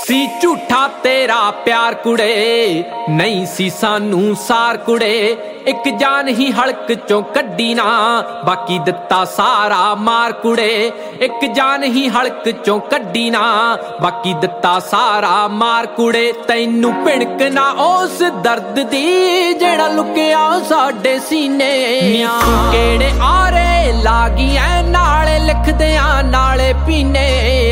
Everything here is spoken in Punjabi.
ਸੀ ਝੂਠਾ ਤੇਰਾ ਪਿਆਰ ਕੁੜੇ, ਨਹੀਂ ਸੀ ਸਾਨੂੰ ਸਾਰ ਕੁੜੇ। ਇੱਕ ਜਾਨ ਹੀ ਹਲਕ ਚੋਂ ਕੱਢੀ ਨਾ, ਬਾਕੀ ਦਿੱਤਾ ਸਾਰਾ ਮਾਰ ਕੁੜੇ। ਇੱਕ ਜਾਨ ਹੀ ਹਲਕ ਚੋਂ ਕੱਢੀ ਨਾ, ਬਾਕੀ ਦਿੱਤਾ ਸਾਰਾ ਮਾਰ ਕੁੜੇ। ਤੈਨੂੰ ਭਿਣਕ ਨਾ ਉਸ ਦਰਦ ਦੀ ਜਿਹੜਾ ਲੁਕਿਆ ਸਾਡੇ ਸੀਨੇ। ਤੂੰ ਕਿਹੜੇ ਆਰੇ ਲਾਗੀ ਐ, ਨਾਲੇ ਲਿਖਦਿਆਂ ਨਾਲੇ ਪੀਨੇ।